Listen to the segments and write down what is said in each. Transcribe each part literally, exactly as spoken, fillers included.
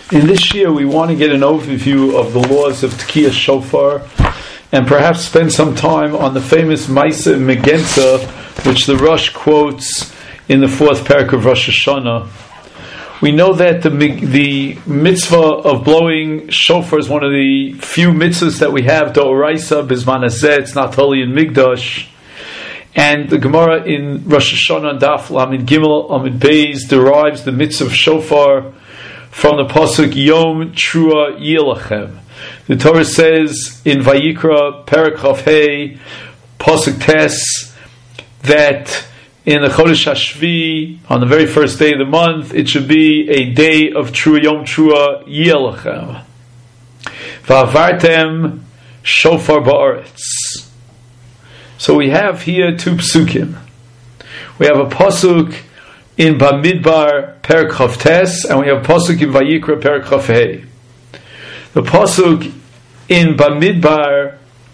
In this year, we want to get an overview of the laws of Tekiya Shofar, and perhaps spend some time on the famous Maisa Megenza, which the Rosh quotes in the fourth parak of Rosh Hashanah. We know that the the mitzvah of blowing shofar is one of the few mitzvahs that we have, D'oraisa, Bizman Hazeh, it's not holy in Migdash. And the Gemara in Rosh Hashanah, Daf Lamed Gimel Amid Beis, derives the mitzvah of shofar from the pasuk Yom Trua Yilachem. The Torah says in Vayikra, Perek Chav Hei, pasuk Tes, that in the Chodesh Hashvi, on the very first day of the month, it should be a day of Trua, Yom Trua Yilachem. Va'avartem Shofar Ba'aretz. So we have here two psukim. We have a pasuk in Bamidbar Perek Chav Tes, and we have a pasuk in Vayikra Perek Chav Hei. The pasuk in Bamidbar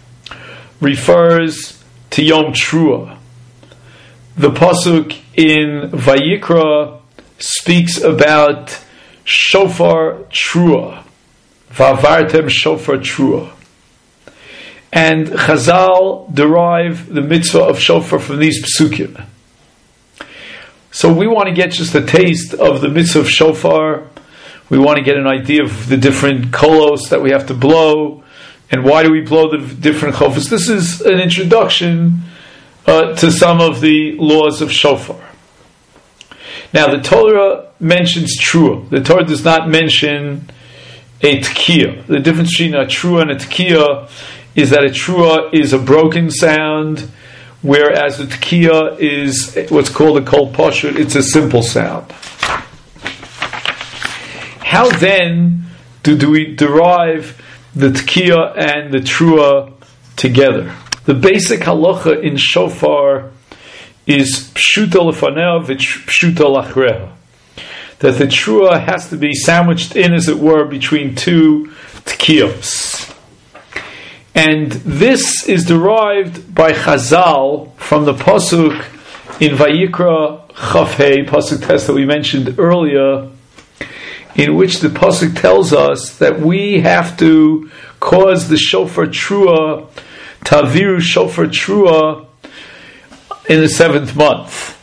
refers to Yom Trua. The pasuk in Vayikra speaks about Shofar Trua, Va'avartem Shofar Trua. And Chazal derive the mitzvah of shofar from these psukim. So we want to get just a taste of the mitzvah of shofar. We want to get an idea of the different kolos that we have to blow, and why do we blow the different chofas. This is an introduction uh, to some of the laws of shofar. Now the Torah mentions trua. The Torah does not mention a tekiya. The difference between a trua and a tekiya is that a trua is a broken sound, whereas a tekiya is what's called a kol pashut. It's a simple sound. How then do, do we derive the tekiya and the trua together? The basic halacha in shofar is pshuta lefaneh v'pshuta lachreha. That the trua has to be sandwiched in, as it were, between two tekiyos. And this is derived by Chazal from the pasuk in Vayikra Chav Hei, pasuk Tes that we mentioned earlier, in which the pasuk tells us that we have to cause the shofar trua, taviru shofar trua, in the seventh month.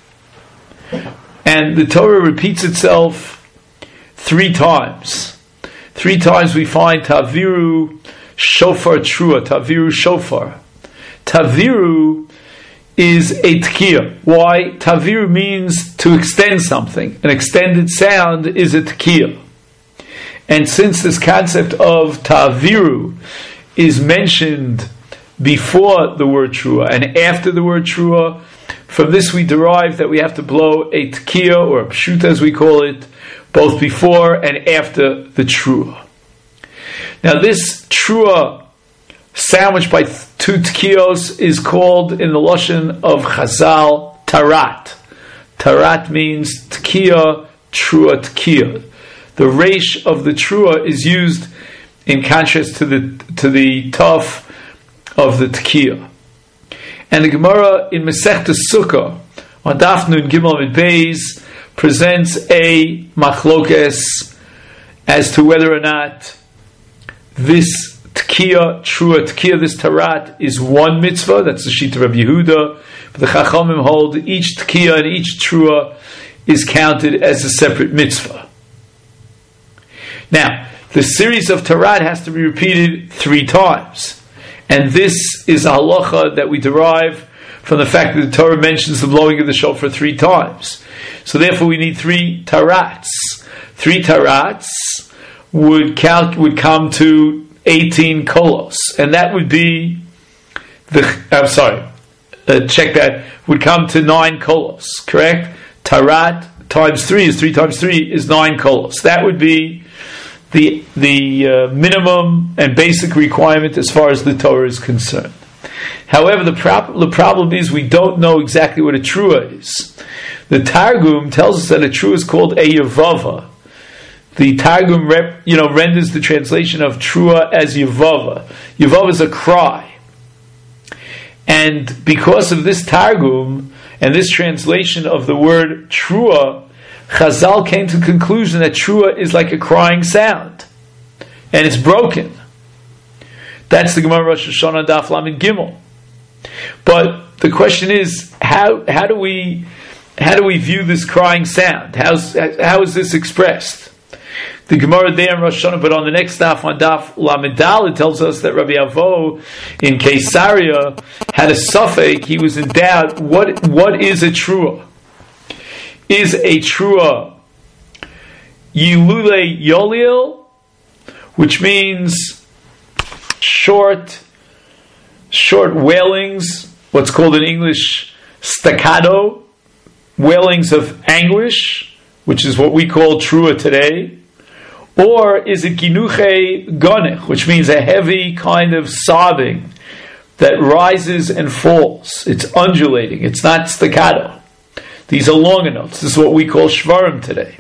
And the Torah repeats itself three times. Three times we find taviru shofar trua, taviru shofar. Taviru is a tekiya. Why? Taviru means to extend something. An extended sound is a tekiya. And since this concept of taviru is mentioned before the word trua and after the word trua, from this we derive that we have to blow a tekiya, or a pshuta as we call it, both before and after the trua. Now this trua sandwiched by two tekiyos is called in the lashon of Chazal tarat. Tarat means tekiya, trua, tekiya. The reish of the trua is used in contrast to the to the taf of the tekiya. And the Gemara in Masechta Sukkah on Daf Nun Gimel Amid Beis presents a machlokes as to whether or not this tekiya, trua, tekiya, this tarat is one mitzvah. That's the sheet of Rabbi Yehuda. But the Chachamim hold each tekiya and each trua is counted as a separate mitzvah. Now, the series of tarat has to be repeated three times. And this is a halacha that we derive from the fact that the Torah mentions the blowing of the shofar three times. So therefore we need three tarats. Three tarats would count would come to eighteen kolos, and that would be the I'm sorry, uh, check that would come to nine kolos. Correct? Tarat times three is three times three is nine kolos. That would be the the uh, minimum and basic requirement as far as the Torah is concerned. However, the, pro- the problem is we don't know exactly what a trua is. The Targum tells us that a trua is called a yavava. The Targum rep, you know, renders the translation of trua as yavava. Yavava is a cry. And because of this Targum and this translation of the word trua, Chazal came to the conclusion that trua is like a crying sound, and it's broken. That's the Gemara Rosh Hashanah Daf Lamed Gimel. But the question is, how how do we how do we view this crying sound? How's how is this expressed? The Gemara there in Rosh Hashanah, but on the next Daf, on Daf Lamed Daled, it tells us that Rabbi Avo in Caesarea had a suffix. He was in doubt. What what is a trua? Is a trua Yilule Yoliel, which means short, short wailings, what's called in English staccato, wailings of anguish, which is what we call trua today? Or is it ginuche gonech, which means a heavy kind of sobbing that rises and falls? It's undulating, it's not staccato. These are longer notes. This is what we call shvarim today.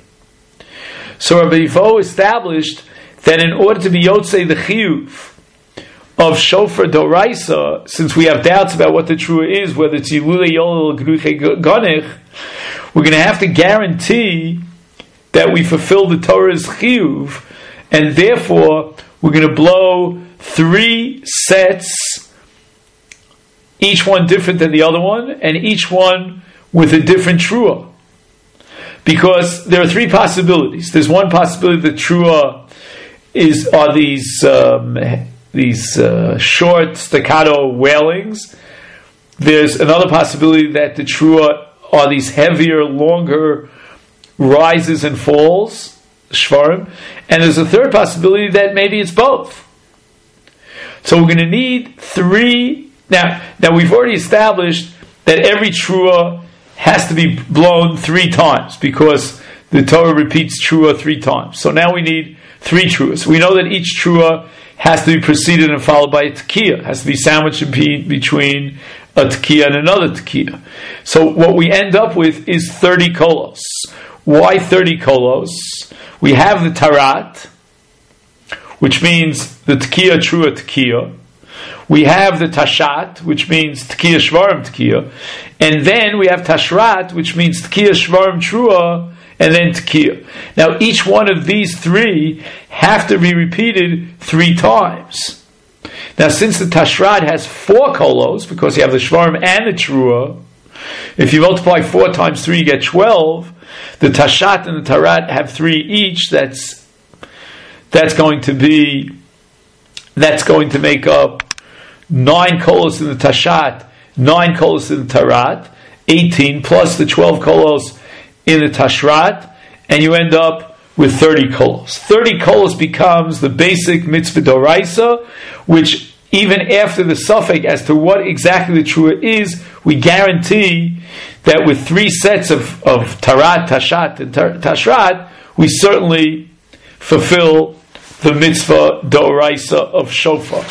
So Rabbi Vo established that in order to be yotzei the chiyuv of shofar doraisa, since we have doubts about what the trua is, whether it's yilule yolel gnuche gonech, we're going to have to guarantee that we fulfill the Torah's chiyuv, and therefore we're going to blow three sets, each one different than the other one, and each one with a different trua. Because there are three possibilities. There's one possibility that trua is are these um, these uh, short staccato wailings. There's another possibility that the trua are these heavier, longer rises and falls, shvarim. And there's a third possibility that maybe it's both. So we're going to need three. Now, now we've already established that every trua has to be blown three times because the Torah repeats trua three times. So now we need three truas. We know that each trua has to be preceded and followed by a tekiah. Has to be sandwiched in between a tekiah and another tekiah. So what we end up with is thirty kolos. Why thirty kolos? We have the tarat, which means the tekiah trua tekiah. We have the tashat, which means tekiah shvarim tekiah, and then we have tashrat, which means tekiah shvarim trua, and then tekiah. Now, each one of these three have to be repeated three times. Now, since the tashrat has four kolos, because you have the shvarim and the trua, if you multiply four times three, you get twelve. The tashat and the tarat have three each. That's that's going to be that's going to make up nine kolos in the tashat, nine kolos in the tarat, eighteen plus the twelve kolos in the tashrat, and you end up with thirty kolos. thirty kolos becomes the basic mitzvah doraisa, which even after the suffix as to what exactly the trua is, we guarantee that with three sets of, of tarat, tashat, and tar, tashrat, we certainly fulfill the mitzvah doraisa of shofar.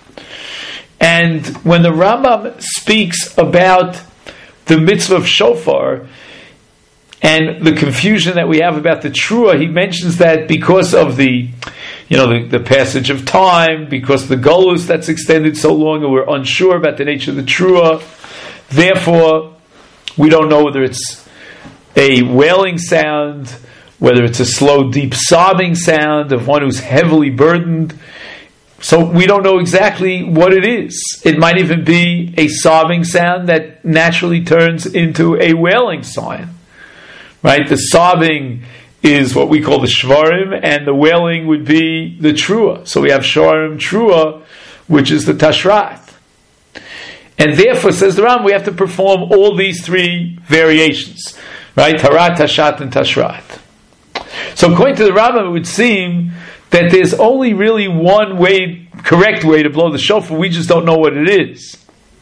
And when the Rambam speaks about the mitzvah of shofar and the confusion that we have about the trua, he mentions that because of the, you know, the, the passage of time, because of the golus that's extended so long, and we're unsure about the nature of the trua, therefore we don't know whether it's a wailing sound, whether it's a slow, deep sobbing sound of one who's heavily burdened. So we don't know exactly what it is. It might even be a sobbing sound that naturally turns into a wailing sign. Right? The sobbing is what we call the shvarim, and the wailing would be the trua. So we have shvarim trua, which is the tashrat. And therefore, says the Ram, we have to perform all these three variations. Right? Tarat, tashat, and tashrat. So according to the Rambam, it would seem that there's only really one way, correct way to blow the shofar. We just don't know what it is.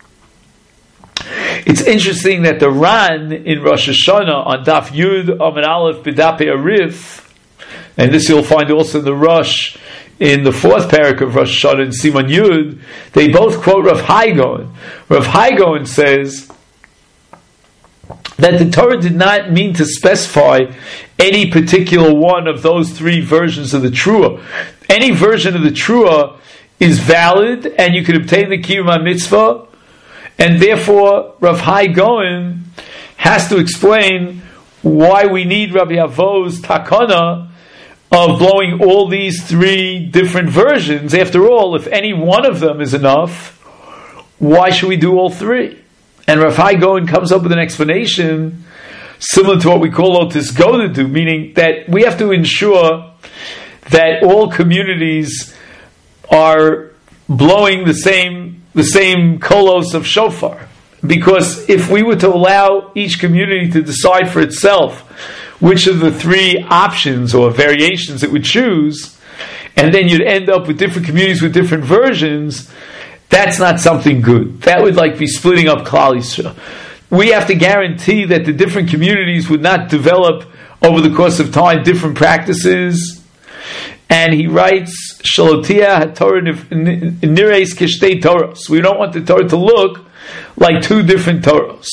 It's interesting that the Ran in Rosh Hashanah on Daf Yud Amud Aleph B'Dapei Arif, and this you'll find also in the Rosh in the fourth parak of Rosh Hashanah in Siman Yud, they both quote Rav Hai Gaon. Rav Hai Gaon says that the Torah did not mean to specify any particular one of those three versions of the Trua. Any version of the Trua is valid, and you can obtain the Kiyum HaMitzvah, and therefore Rav Hai Gaon has to explain why we need Rabbi Avo's takana of blowing all these three different versions. After all, if any one of them is enough, why should we do all three? And Rav Hai Gaon comes up with an explanation similar to what we call Otis Godadu, meaning that we have to ensure that all communities are blowing the same the same kolos of shofar. Because if we were to allow each community to decide for itself which of the three options or variations it would choose, and then you'd end up with different communities with different versions, that's not something good. That would like be splitting up Klal Yisrael. We have to guarantee that the different communities would not develop over the course of time different practices. And he writes, Shalotia HaTorah Nireis Kishtei Toros. We don't want the Torah to look like two different Torahs.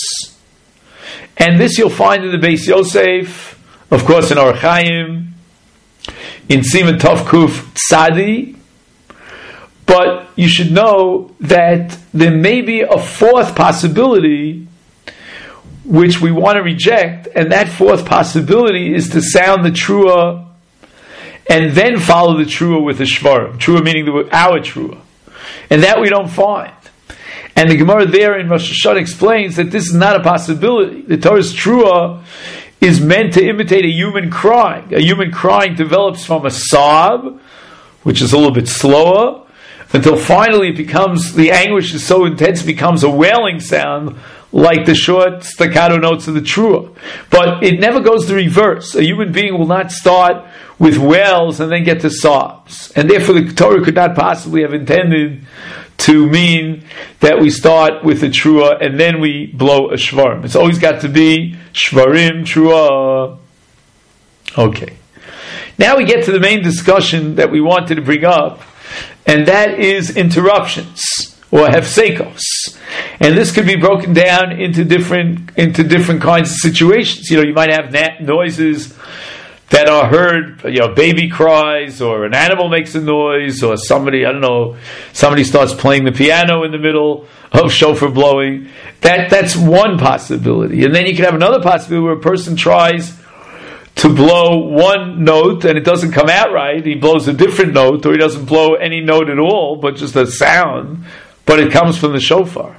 And this you'll find in the Beis Yosef, of course in Or Chaim, in Siman Tov Kuf Tzadi. But you should know that there may be a fourth possibility which we want to reject, and that fourth possibility is to sound the Trua and then follow the Trua with the Shvarim. Trua meaning the, our Trua. And that we don't find. And the Gemara there in Rosh Hashanah explains that this is not a possibility. The Torah's Trua is meant to imitate a human crying. A human crying develops from a sob, which is a little bit slower, until finally it becomes, the anguish is so intense, it becomes a wailing sound, like the short staccato notes of the Trua. But it never goes the reverse. A human being will not start with wails and then get to sobs. And therefore the Torah could not possibly have intended to mean that we start with the Trua and then we blow a Shvarim. It's always got to be Shvarim, Trua. Okay. Now we get to the main discussion that we wanted to bring up, and that is interruptions, or hefsekos. And this could be broken down into different into different kinds of situations. You know, you might have na- noises that are heard, you know, baby cries, or an animal makes a noise, or somebody, I don't know, somebody starts playing the piano in the middle of shofar blowing. That that's one possibility. And then you can have another possibility where a person tries to blow one note and it doesn't come out right. He blows a different note, or he doesn't blow any note at all, but just a sound, but it comes from the shofar.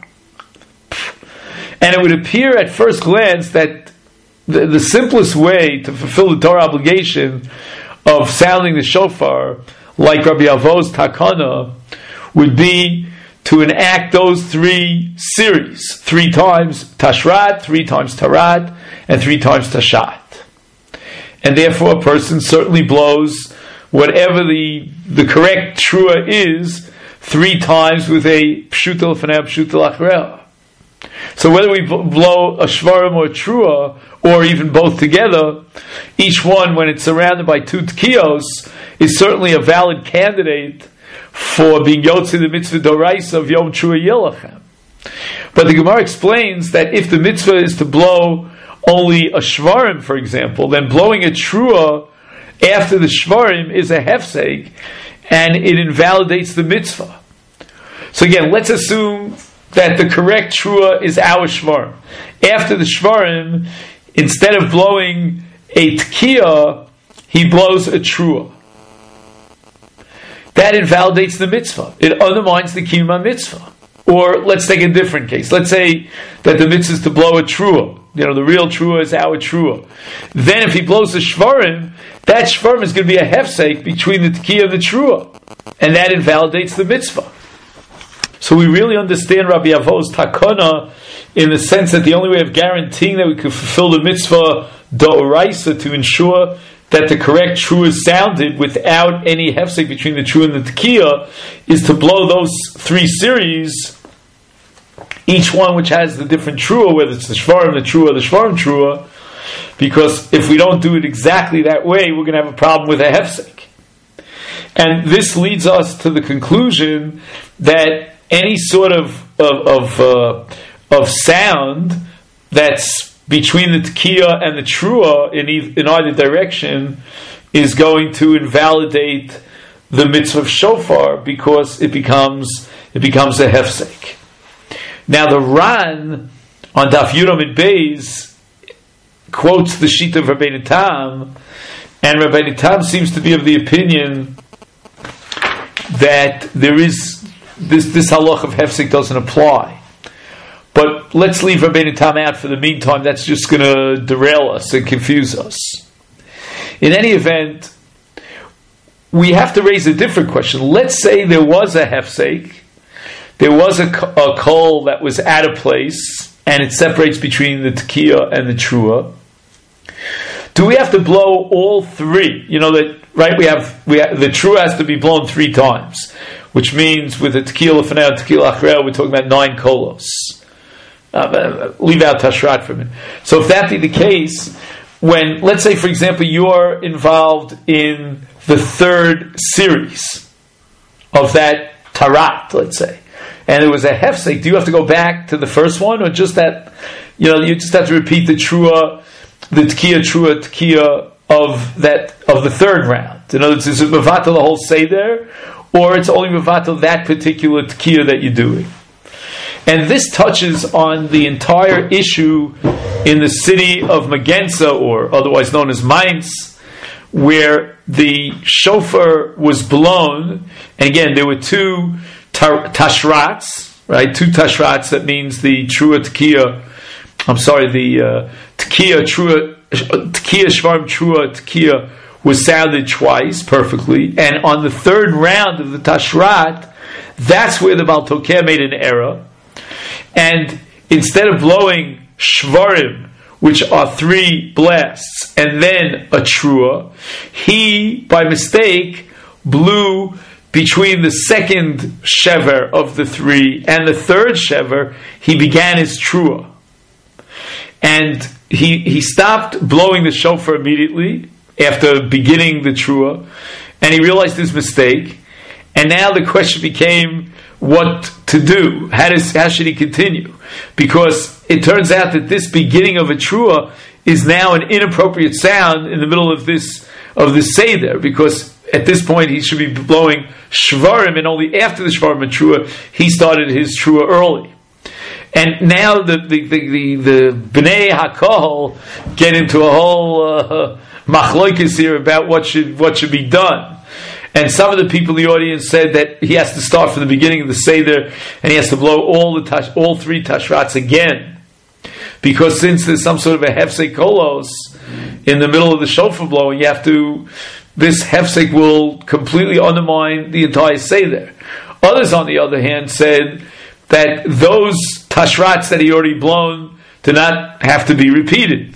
And it would appear at first glance that the, the simplest way to fulfill the Torah obligation of sounding the shofar, like Rabbi Avo's takana, would be to enact those three series. Three times tashrat, three times tarat, and three times tashat. And therefore a person certainly blows whatever the the correct trua is three times with a pshuta l'fanei pshuta l'achreha. So whether we blow a shvarim or a trua, or even both together, each one, when it's surrounded by two tkiyos, is certainly a valid candidate for being yotze the mitzvah doraisa of Yom Trua Yilachem. But the Gemara explains that if the mitzvah is to blow only a shvarim, for example, then blowing a trua after the shvarim is a hefsek, and it invalidates the mitzvah. So again, let's assume that the correct trua is our shvarim. After the shvarim, instead of blowing a tkiya, he blows a trua. That invalidates the mitzvah. It undermines the kiyum mitzvah. Or let's take a different case. Let's say that the mitzvah is to blow a trua. You know, the real trua is our trua. Then if he blows the shvarim, that shvarim is going to be a hefsek between the tkiya and the trua. And that invalidates the mitzvah. So we really understand Rabbi Avo's takana in the sense that the only way of guaranteeing that we could fulfill the mitzvah d'oraisa, to ensure that the correct trua is sounded without any hefsek between the trua and the tkiya, is to blow those three series, each one which has the different trua, whether it's the shvarim, the trua, the shvarim trua, because if we don't do it exactly that way, we're going to have a problem with a hefsek. And this leads us to the conclusion that any sort of of of, uh, of sound that's between the tkiya and the trua in, e- in either direction is going to invalidate the mitzvah of shofar, because it becomes it becomes a hefsek. Now the Ran on Daf Yudam and Beis quotes the sheet of Rabbeinu Tam, and Rabbeinu Tam seems to be of the opinion that there is this this halach of hefsek doesn't apply. But let's leave Rabbeinu Tam out for the meantime. That's just going to derail us and confuse us. In any event, we have to raise a different question. Let's say there was a hefsek, there was a, a kol that was out of place, and it separates between the tekiah and the trua. Do we have to blow all three? You know that, right? We have we have, the trua has to be blown three times, which means with the tekiah lefanei and tekiah achrei, we're talking about nine kolos. Uh, leave out tashrat from it. So if that be the case, when, let's say, for example, you're involved in the third series of that tarat, let's say, and there was a hefsek, do you have to go back to the first one, or just that, you know, you just have to repeat the trua, the tekiah, trua, tekiah of that, of the third round? In other words, is it mevatel the whole seder, or it's only mevatel that particular tekiah that you're doing? And this touches on the entire issue in the city of Magenza, or otherwise known as Mainz, where the shofar was blown. And again, there were two tar- tashrats, right? Two tashrats, that means the trua tekiah, I'm sorry, the uh, tekiah, trua, tekiah, shvarm, trua, tekiah was sounded twice perfectly. And on the third round of the tashrat, that's where the Baal Tokeh made an error. And instead of blowing shvarim, which are three blasts, and then a trua, he, by mistake, blew between the second shever of the three and the third shever. He began his trua. And he he stopped blowing the shofar immediately after beginning the trua, and he realized his mistake. And now the question became what to do. How does how should he continue? Because it turns out that this beginning of a trua is now an inappropriate sound in the middle of this of the seder, because at this point he should be blowing shvarim, and only after the shvarim and trua he started his trua early. And now the the the, the, the Bnei HaKohol get into a whole uh, machloikis here about what should what should be done. And some of the people in the audience said that he has to start from the beginning of the Seder, and he has to blow all the tash, all three tashrats again. Because since there's some sort of a hefsek kolos in the middle of the shofar blowing, you have to, this hefsek will completely undermine the entire Seder. Others, on the other hand, said that those tashrats that he already blown do not have to be repeated.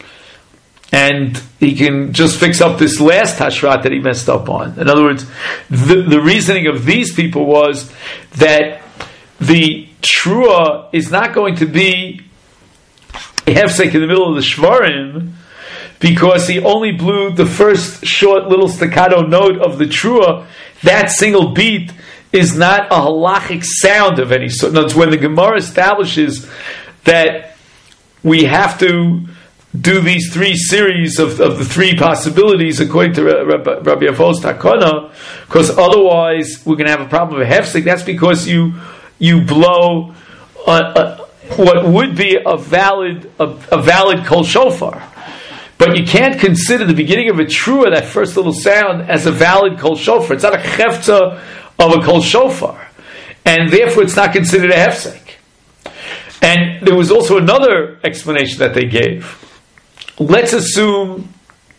And he can just fix up this last tashrat that he messed up on. In other words, the, the reasoning of these people was that the trua is not going to be a hefsek in the middle of the shvarim, because he only blew the first short little staccato note of the trua. That single beat is not a halachic sound of any sort. In other words, when the Gemara establishes that we have to do these three series of, of the three possibilities according to Rabbi, Rabbi Avo's Takana, because otherwise we're going to have a problem with a hefsek. That's because you you blow a, a, what would be a valid a, a valid kol shofar, but you can't consider the beginning of a trua, that first little sound, as a valid kol shofar. It's not a chefza of a kol shofar, and therefore it's not considered a hefsek. And there was also another explanation that they gave. Let's assume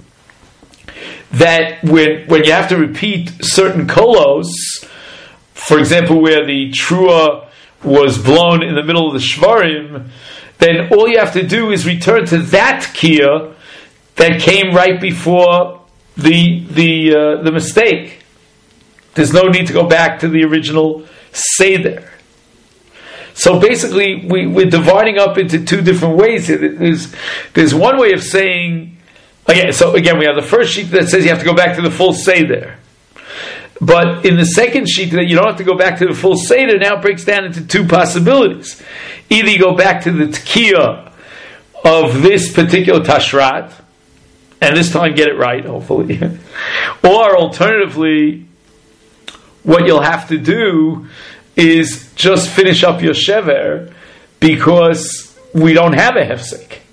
that when when you have to repeat certain kolos, for example, where the trua was blown in the middle of the shvarim, then all you have to do is return to that tekiah that came right before the the uh, the mistake. There's no need to go back to the original seder. So basically, we, we're dividing up into two different ways. There's, there's one way of saying, again, so again, we have the first sheet that says you have to go back to the full Seder. But in the second sheet that you don't have to go back to the full Seder, now it breaks down into two possibilities. Either you go back to the tekiah of this particular tashrat, and this time get it right, hopefully. Or alternatively, what you'll have to do is just finish up your shever, because we don't have a hefsek.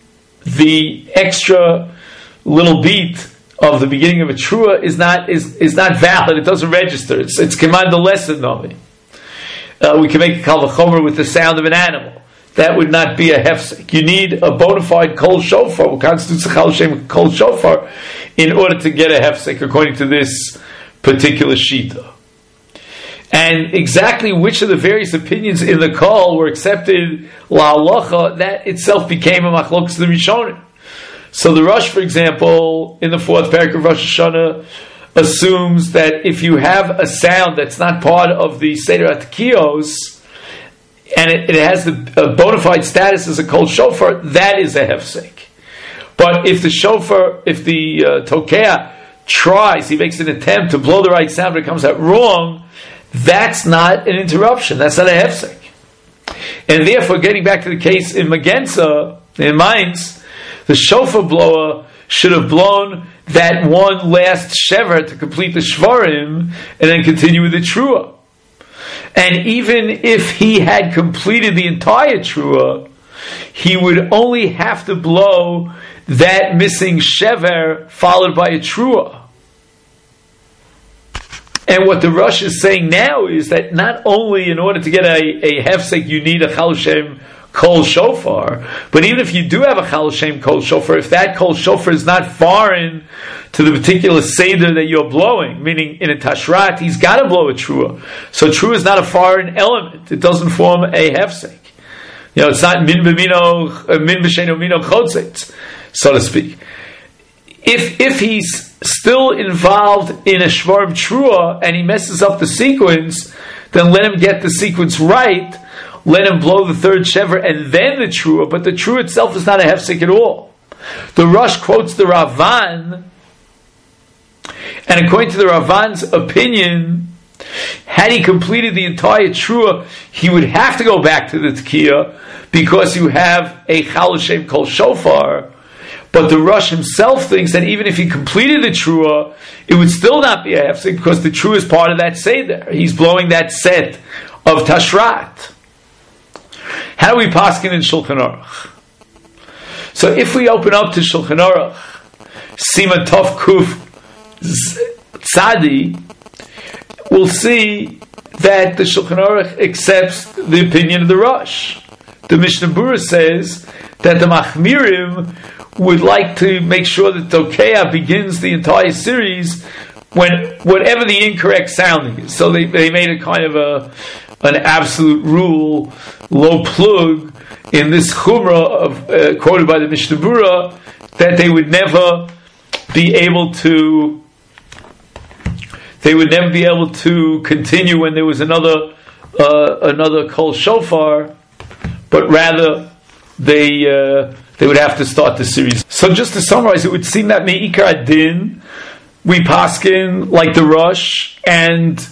the extra little beat of the beginning of a trua is not is, is not valid. It doesn't register. It's it's command the lesson novi. Uh, we can make a kal v'chomer with the sound of an animal. That would not be a hefsek. You need a bona fide kol shofar, what constitutes a chal shem kol shofar, in order to get a hefsek, according to this particular shita. And exactly which of the various opinions in the kol were accepted la'alacha, that itself became a machlokas the Rishonim. So the Rosh, for example, in the fourth parak of Rosh Hashanah, assumes that if you have a sound that's not part of the Seder HaTekiyos, and it, it has the a bona fide status as a kol shofar, that is a hefsek. But if the shofar, if the uh, tokea tries, he makes an attempt to blow the right sound, but it comes out wrong, that's not an interruption. That's not a hefsek. And therefore, getting back to the case in Magenza, in Mainz, the shofar blower should have blown that one last shever to complete the shvarim, and then continue with the trua. And even if he had completed the entire trua, he would only have to blow that missing shever followed by a trua. And what the Rosh is saying now is that not only in order to get a, a hefsek you need a chal shem kol shofar, but even if you do have a chal shem kol shofar, if that kol shofar is not foreign to the particular seder that you're blowing, meaning in a tashrat, he's got to blow a trua. So trua is not a foreign element. It doesn't form a hefsek. You know, it's not min b'mino, min b'sheno mino chotzet, so to speak. If if he's still involved in a shvarm trua and he messes up the sequence, then let him get the sequence right. Let him blow the third shever and then the trua, but the trua itself is not a hefsek at all. The Rosh quotes the Ravan, and according to the Ravan's opinion, had he completed the entire trua, he would have to go back to the tekiah because you have a chal shem kol shofar. But the Rosh himself thinks that even if he completed the trua, it would still not be a hefsek because the trua is part of that seder. He's blowing that set of tashrat. How do we paskin in Shulchan Aruch? So if we open up to Shulchan Aruch, Siman Tov Kuf Tzadi, we'll see that the Shulchan Aruch accepts the opinion of the Rosh. The Mishnah Berurah says that the Machmirim would like to make sure that Tokea begins the entire series when whatever the incorrect sounding is. So they, they made a kind of a an absolute rule, low plug, in this chumrah of, uh, quoted by the Mishnah Berurah, that they would never be able to they would never be able to continue when there was another uh, another kol shofar, but rather they uh, they would have to start the series. So just to summarize, it would seem that me'ikar adin, we paskin like the Rosh, and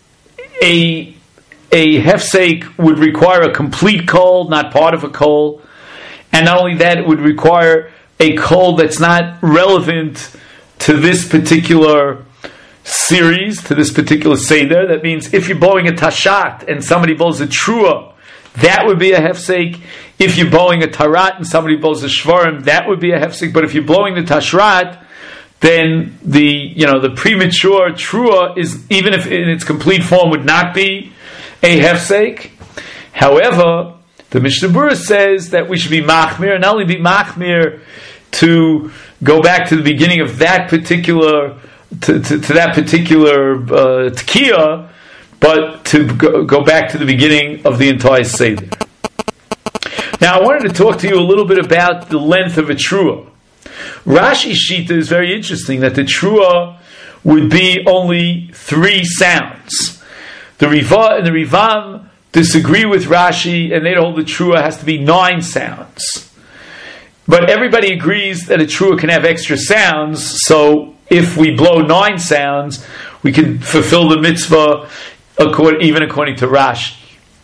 a a hefsek would require a complete kol, not part of a kol, and not only that, it would require a kol that's not relevant to this particular series, to this particular seder. That means if you're blowing a tashat and somebody blows a trua, that would be a hefsek. If you're blowing a tarat and somebody blows a shvarim, that would be a hefsek. But if you're blowing the tashrat, then the you know the premature trua is, even if in its complete form, would not be a hefsek. However, the Mishnah Berurah says that we should be machmir, and not only be machmir to go back to the beginning of that particular to, to, to that particular uh, tekiah, but to go, go back to the beginning of the entire seder. Now, I wanted to talk to you a little bit about the length of a trua. Rashi's shita is very interesting, that the trua would be only three sounds. The Riva and the Rivam disagree with Rashi, and they hold the trua has to be nine sounds. But everybody agrees that a trua can have extra sounds, so if we blow nine sounds, we can fulfill the mitzvah according, even according to Rashi.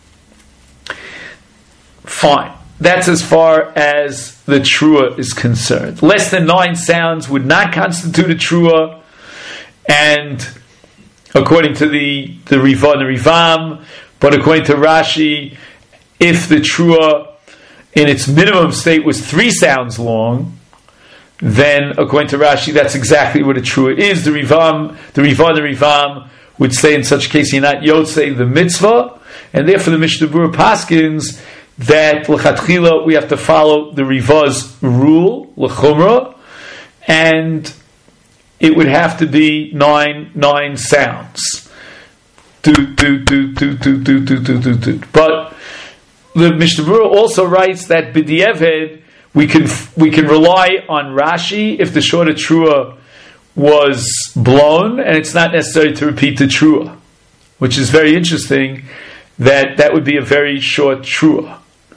Fine. That's as far as the trua is concerned. Less than nine sounds would not constitute a trua, and according to the, the Riva and the Rivam, but according to Rashi, if the trua in its minimum state was three sounds long, then according to Rashi, that's exactly what a trua is. The Rivam, the Riva and the Rivam would say in such a case, you're not yotzei the mitzvah, and therefore the Mishnah Berurah paskins that l'chatchila we have to follow the Riva's rule, l'chumra, and it would have to be nine nine sounds. Do, do, do, do, do, do, do, do, do, do. But the Mishnah Berurah also writes that b'di'eved we can we can rely on Rashi if the shorter trua was blown, and it's not necessary to repeat the trua, which is very interesting. That that would be a very short trua.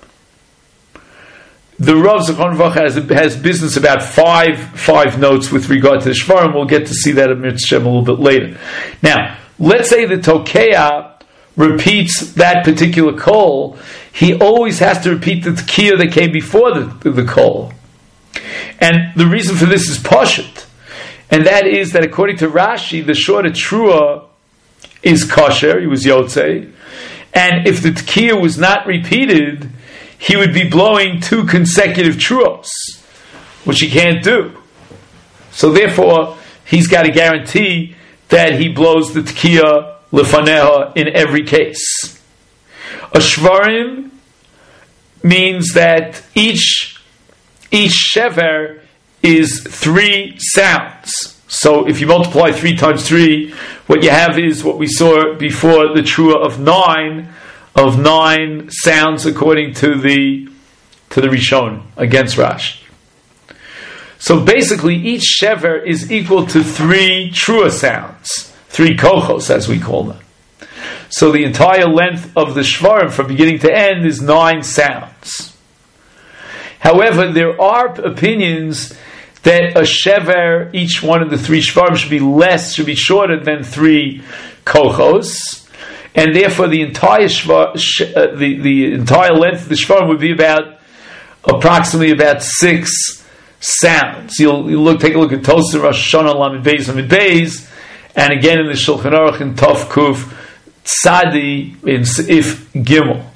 The Rav Zichron Livracha has has business about five five notes with regard to the shvarim. We'll get to see that in Mitzvah a little bit later. Now, let's say the Tokeya repeats that particular kol. He always has to repeat the Tekiya that came before the, the kol. And the reason for this is Pashut. And that is that according to Rashi, the shorter Trua is kosher, he was Yotzei. And if the Tekiya was not repeated, he would be blowing two consecutive Truos, which he can't do. So therefore, he's got to guarantee that he blows the Tekiya Lefaneha in every case. A shvarim means that each each shever is three sounds. So if you multiply three times three, what you have is what we saw before, the trua of nine of nine sounds according to the to the Rishon against Rashi. So basically, each shever is equal to three trua sounds, three kochos as we call them. So the entire length of the shvarim from beginning to end is nine sounds. However, there are opinions that a shever, each one of the three shvarim should be less, should be shorter than three kochos, and therefore the entire shvar, sh, uh, the the entire length of the shvarim would be about approximately about six sounds. You'll, you'll look, take a look at Tosar Rosh Hashanah Lamed Beis Lamed Beis, and again in the Shulchan Aruch in Tov Kuf Sadi in Seif Gimel.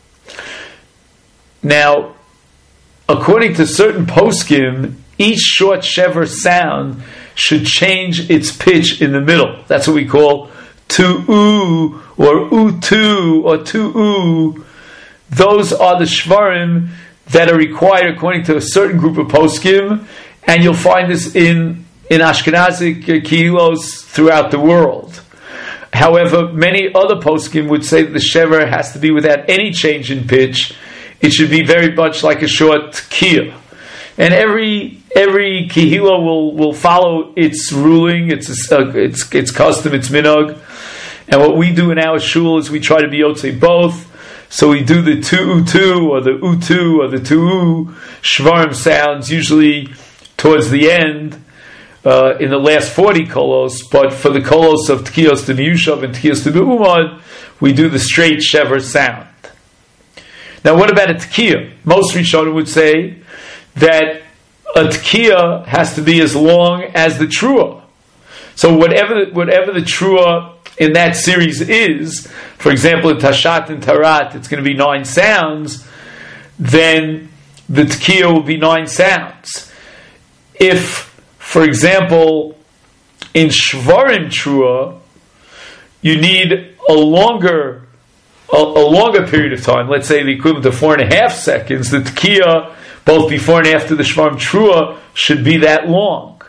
Now, according to certain poskim, each short shever sound should change its pitch in the middle. That's what we call tu-u, or u-tu, or tu-u. Those are the shvarim that are required according to a certain group of poskim, and you'll find this in, in Ashkenazic kilos throughout the world. However, many other poskim would say that the shever has to be without any change in pitch. It should be very much like a short kiyah. And every every kihila will, will follow its ruling, its uh, its its custom, its minog. And what we do in our shul is we try to be yotzei both. So we do the tu-u-tu or the u-tu or the tu-u shvarim sounds usually towards the end uh, in the last forty kolos. But for the kolos of Tkiyos to Miyushav and Tkiyos to Be'umad, we do the straight shever sound. Now, what about a Tkiyah? Most Rishonim would say that a Tkiyah has to be as long as the Trua. So whatever whatever the Trua in that series is, for example, in Tashat and Tarat, it's going to be nine sounds, then the Tkiyah will be nine sounds. If, for example, in Shvarim Trua, you need a longer A, a longer period of time, let's say the equivalent of four and a half seconds, the Tekiya, both before and after the Shvarim Trua, should be that long.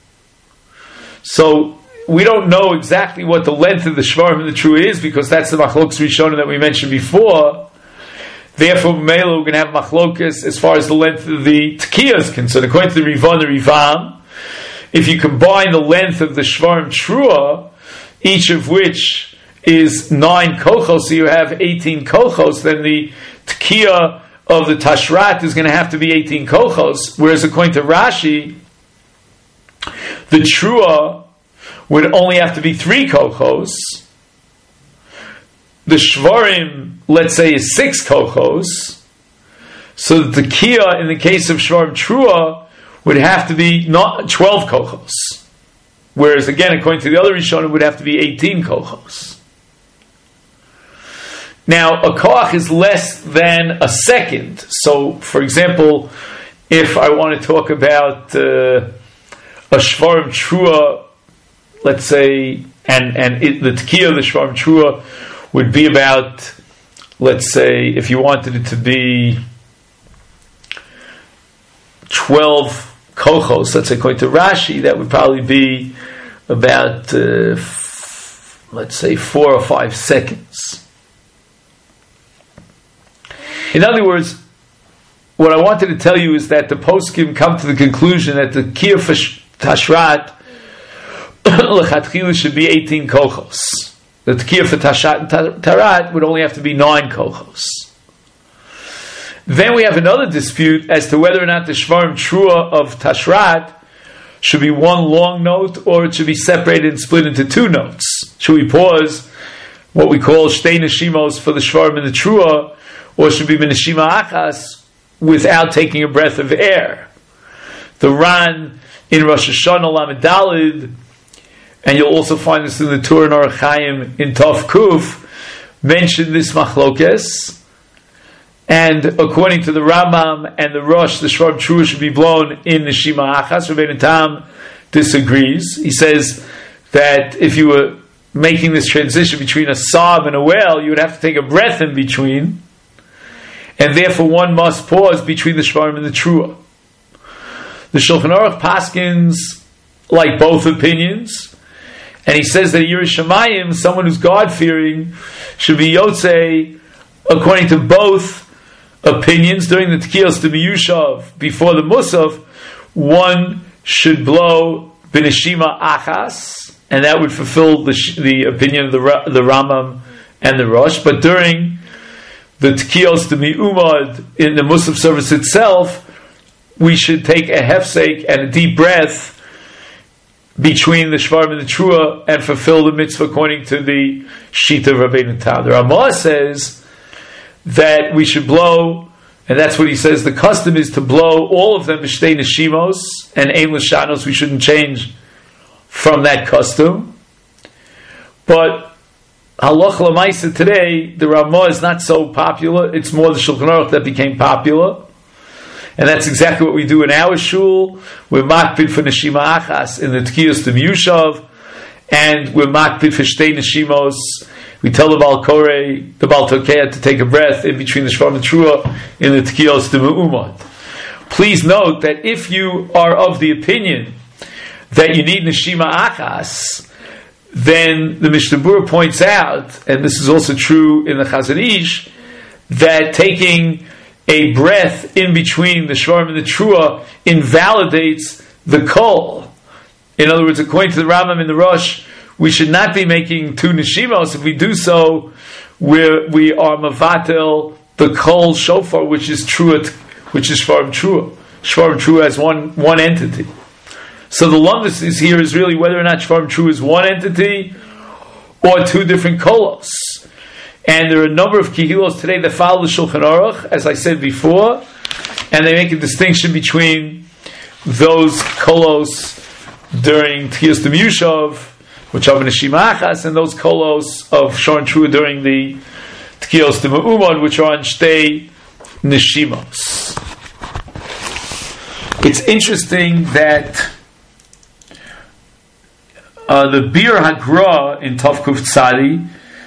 So, we don't know exactly what the length of the Shvarim and the Trua is, because that's the Machlokas Rishonim that we mentioned before. Therefore, Mela, we're going to have Machlokas as far as the length of the Tekiya is concerned. According to the Riva and the Rivam, if you combine the length of the Shvarim Trua, each of which is nine kochos, so you have eighteen kochos, then the Tekiya of the Tashrat is going to have to be eighteen kochos, whereas according to Rashi, the Trua would only have to be three kochos. The Shvarim, let's say, is six kochos, so the Tekiya in the case of Shvarim Trua would have to be not twelve kochos, whereas again, according to the other Rishonim, it would have to be eighteen kochos. Now, a koach is less than a second. So, for example, if I want to talk about uh, a shvarim trua, let's say, and and it, the tekiah of the shvarim trua would be about, let's say, if you wanted it to be twelve kochos, let's say, according to Rashi, that would probably be about, uh, f- let's say, four or five seconds. In other words, what I wanted to tell you is that the poskim come to the conclusion that the kiyah for tashrat lechatchila should be eighteen kochos. The kiyah for tashrat and tarat would only have to be nine kochos. Then we have another dispute as to whether or not the shvarim trua of tashrat should be one long note or it should be separated and split into two notes. Should we pause what we call shtei neshimos for the shvarim and the trua, or should be neshima achas without taking a breath of air? The Ran in Rosh Hashanah Lamed Daled, and you'll also find this in the Torah and Orach Chaim in Tov Kuf, mentioned this machlokes. And according to the Rambam and the Rosh, the shvarim trua should be blown in neshima achas. Rabbeinu Tam disagrees. He says that if you were making this transition between a sob and a wail, you would have to take a breath in between, and therefore one must pause between the shvarim and the trua. The Shulchan Aruch paskins like both opinions, and he says that Yirei Shamayim, someone who's God-fearing, should be yotzei according to both opinions. During the Tekiyos to Miyushav, before the Musaf, one should blow b'neshima achas, and that would fulfill the, the opinion of the, the Rambam and the Rosh. But during the Tekiyos to Mi'umad, in the Musaf service itself, we should take a hefsek and a deep breath between the shvarim and the trua and fulfill the mitzvah according to the Shita of Rabbeinu Tam. The Ramah says that we should blow, and that's what he says, the custom is to blow all of them b'shtei neshimos, and ein l'shanos, we shouldn't change from that custom. But halacha l'maisa today, the Ramah is not so popular. It's more the Shulchan Aruch that became popular. And that's exactly what we do in our shul. We're makpid for neshima achas in the Tekiyos to Miyushav, and we're makpid for shtei neshimos. We tell the Baal Korei, the Baal Tokeya, to take a breath in between the shvarim and trua in the Tekiyos to Me'umad. Please note that if you are of the opinion that you need neshima achas, then the Mishnah Berurah points out, and this is also true in the Chazon Ish, that taking a breath in between the shvarim and the trua invalidates the kol. In other words, according to the Rambam and the Rosh, we should not be making two neshimos. If we do so, we're, we are mavatel the kol shofar, which is trua, which is shvarim trua. Shvarim trua as one one entity. So the lumdus is here is really whether or not shvarim trua is one entity or two different kolos. And there are a number of kihilos today that follow the Shulchan Aruch, as I said before, and they make a distinction between those kolos during Tekiyos to Miyushav, which are neshima achas, and those kolos of shvarim trua during the Tekiyos to Me'umad, which are on shtei neshimos. It's interesting that uh, the Bir Hagra in Tov Kuf Tzadi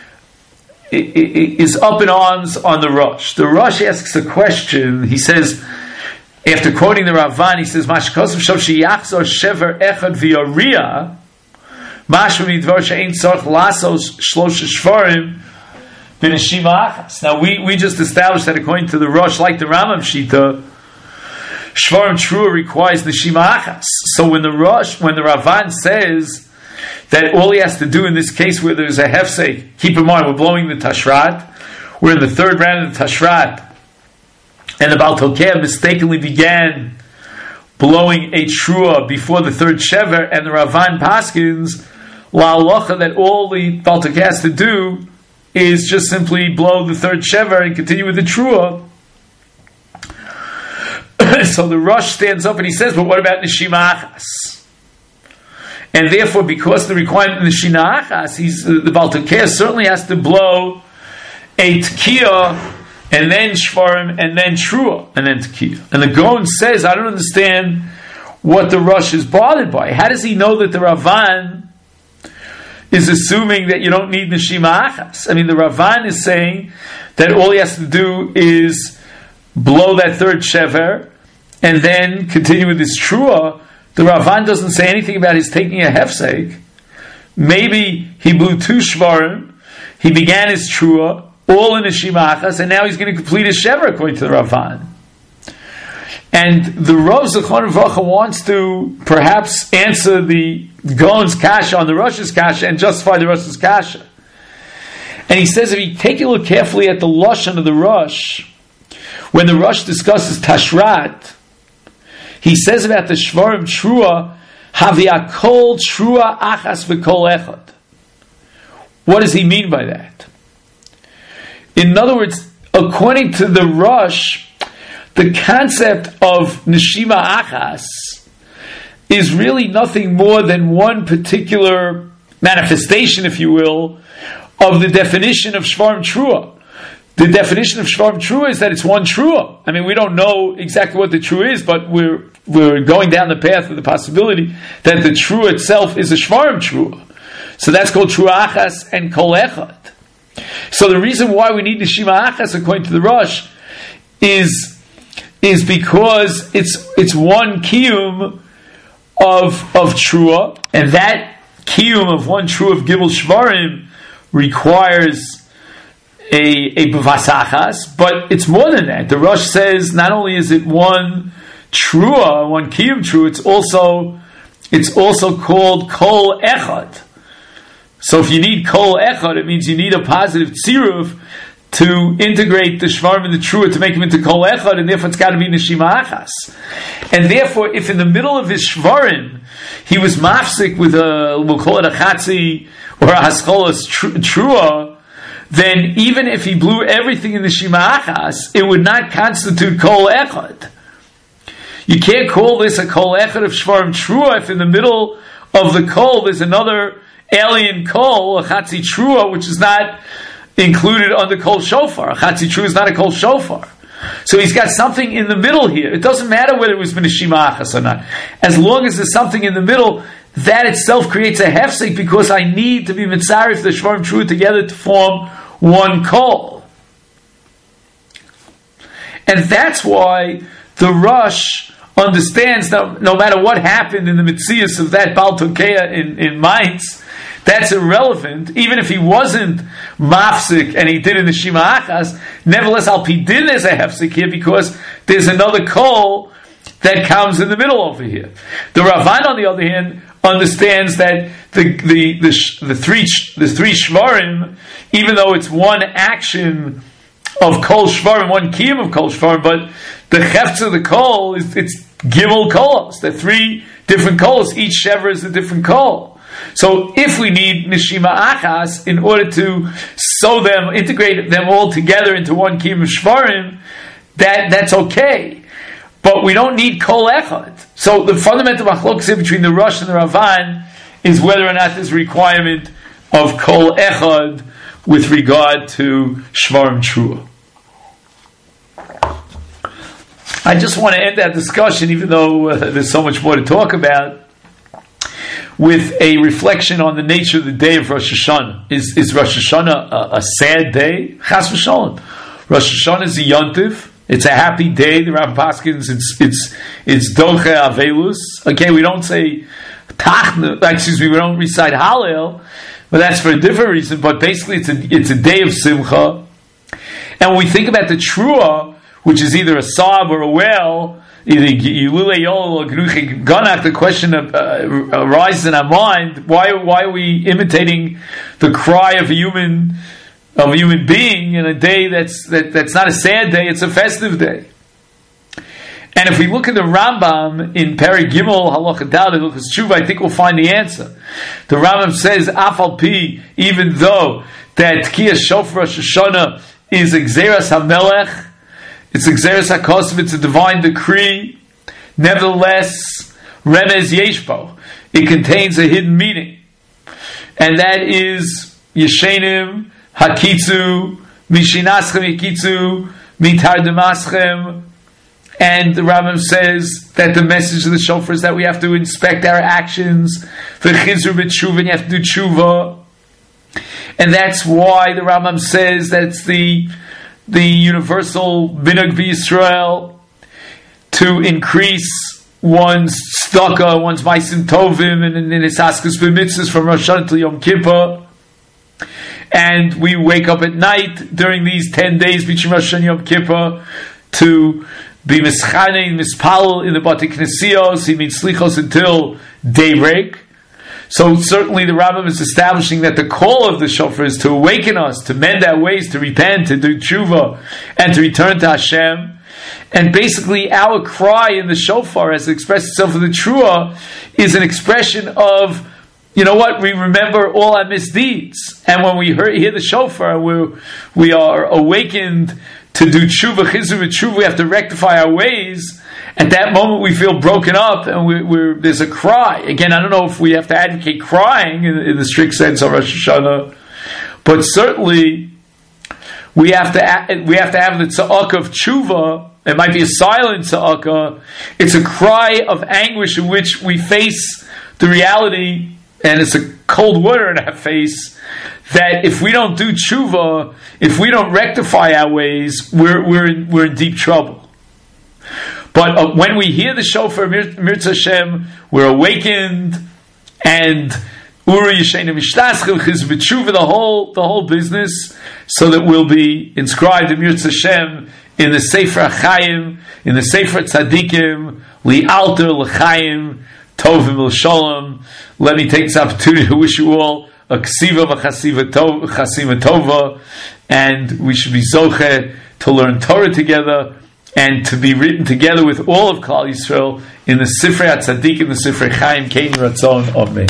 is up in arms on the Rosh. The Rosh asks a question. He says, after quoting the Ravan, he says, "Mashkosav shav sheyachzor shever echad v'yariah, mashma midvar she'ein tzarich lasos shlosha shvarim b'neshima achas." Now, we, we just established that according to the Rosh, like the Rambam Shita, shvarim trua requires neshima achas. So when the Rosh, when the Ravan says that all he has to do in this case where there's a hefsek, keep in mind we're blowing the tashrat, we're in the third round of the tashrat, and the Baal Tokeya mistakenly began blowing a trua before the third shever, and the Ravan paskins la halacha that all the Baal Tokeya has to do is just simply blow the third shever and continue with the trua. So the Rosh stands up and he says, but what about neshima achas? And therefore, because the requirement in the neshima achas, he's, the Baal Tokeya certainly has to blow a Tkiya, and then Shvarim, and then Trua, and then Tkiya. And the Gaon says, I don't understand what the Rosh is bothered by. How does he know that the Ravan is assuming that you don't need Neshima Achas? I mean, the Ravan is saying that all he has to do is blow that third Shever, and then continue with his Trua. The Ravan doesn't say anything about his taking a Hefsek. Maybe he blew two Shvarim, he began his Trua, all in Neshima Achas, and now he's going to complete his Shever according to the Ravan. And the Rav Zechon V'Racha wants to perhaps answer the Gaon's Kasha on the Rosh's Kasha and justify the Rosh's Kasha. And he says if you take a look carefully at the Lashon of the Rosh, when the Rosh discusses Tashrat, he says about the Shvarim Trua, Haviakol Trua Achas V'Kol Echad. What does he mean by that? In other words, according to the Rosh, the concept of Neshima Achas is really nothing more than one particular manifestation, if you will, of the definition of Shvarim Trua. The definition of Shvarim Trua is that it's one Trua. I mean, we don't know exactly what the Trua is, but we're we're going down the path of the possibility that the Trua itself is a Shvarim Trua. So that's called Trua Achas and Kol Echad. So the reason why we need Neshima Achas, according to the Rosh, is is because it's it's one kiyum of of Trua, and that kiyum of one Trua of Gimel Shvarim requires a a Bavas Achas, but it's more than that. The Rosh says not only is it one Trua, one kiyum Trua, it's also it's also called Kol Echad. So if you need Kol Echad, it means you need a positive tziruf to integrate the Shvarim and the Trua to make him into Kol Echad, and therefore it's got to be Neshima Achas. And therefore, if in the middle of his Shvarim, he was mafsik with a, we'll call it a Chatzi, or a Haskolas Trua, then even if he blew everything in Neshima Achas, it would not constitute Kol Echad. You can't call this a Kol Echad of Shvarim Trua if in the middle of the Kol there's another alien Kol, a Chatzi Trua, which is not included under Kol Shofar. A Chatzi Trua is not a Kol Shofar. So he's got something in the middle here. It doesn't matter whether it was Neshima Achas or not. As long as there's something in the middle, that itself creates a hefsek because I need to be mitzarif the Shvarim Trua together to form one Kol. And that's why the Rosh understands that no matter what happened in the Metzias of that Baal Tokeya in, in Mainz, that's irrelevant. Even if he wasn't mafsik and he did in the Neshima Achas, nevertheless, al pi din there's a hefsik here because there's another kol that comes in the middle over here. The Ravan, on the other hand, understands that the the the, the three the three shvarim, even though it's one action of kol shvarim, one kiyum of kol shvarim, but the hefts of the kol is it's gimel kolos. The three different kolos. Each shever is a different kol. So if we need Neshima Achas in order to sew them, integrate them all together into one kiyum of shvarim, that that's okay. But we don't need Kol Echad. So the fundamental machlokes between the Rosh and the Ravan is whether or not there's a requirement of Kol Echad with regard to Shvarim Trua. I just want to end that discussion, even though uh, there's so much more to talk about, with a reflection on the nature of the day of Rosh Hashanah. Is, is Rosh Hashanah a, a sad day? Chas v'sholom. Rosh Hashanah is a yontiv. It's a happy day. The Rav Paskins, it's it's it's doche avelus. Okay, we don't say tachna. Excuse me, we don't recite Hallel, but that's for a different reason. But basically, it's a it's a day of simcha. And when we think about the trua, which is either a sob or a well, either Yilulei Yol or Geruchi Ganach, the question of, uh, arises in our mind: Why why are we imitating the cry of a human? Of a human being in a day that's that, that's not a sad day, it's a festive day. And if we look at the Rambam in Perek Gimel Halacha Daled Hilchos Tshuva, I think we'll find the answer. The Rambam says, Afal Pi, even though that Tkiyas Shofar Rosh Hashanah is Gzeras HaMelech, it's Gzeras HaKosov, it's a divine decree, nevertheless, Remez Yeshbo, it contains a hidden meaning. And that is Yeshenim Hakitzu Mishinaschem Yikitzu Mitardemaschem. And the Rambam says that the message of the shofar is that we have to inspect our actions. V'chizru b'tshuva, and you have to do tshuva. And that's why the Rambam says that's the the universal minhag b'Yisrael to increase one's tzedakah, one's ma'asim tovim, and in his askus b'mitzvahs from Rosh Hashanah till Yom Kippur. And we wake up at night during these ten days between Rosh Hashanah and Yom Kippur to be mischane, mispal in the Bati Knesios. He means slichos until daybreak. So certainly the Rambam is establishing that the call of the shofar is to awaken us, to mend our ways, to repent, to do tshuva, and to return to Hashem. And basically our cry in the shofar, as it expresses itself in the Truah, is an expression of, you know what, we remember all our misdeeds. And when we hear, hear the shofar, we we are awakened to do tshuva, chizur tshuva, we have to rectify our ways. At that moment we feel broken up and we, we're, there's a cry. Again, I don't know if we have to advocate crying in, in the strict sense of Rosh Hashanah, but certainly we have to we have to have the tza'akah of tshuva. It might be a silent tza'akah. It's a cry of anguish in which we face the reality, and it's a cold water in our face, that if we don't do tshuva, if we don't rectify our ways, we're we're in, we're in deep trouble. But uh, when we hear the shofar, Mirza Hashem, we're awakened, and Uri Yishayna Mishtaschil Chiz B'tshuva, the whole the whole business, so that we'll be inscribed in Mirza Hashem in the Sefer HaChaim, in the Sefer Tzadikim, Li'alter L'chaim, Tovim L'sholom. Let me take this opportunity to wish you all a ksiva v'chasiva tova, and we should be zoche to learn Torah together and to be written together with all of Klal Yisrael in the Sifrei HaTzadik, in the Sifrei Chaim, Kein Ratzon. Amen.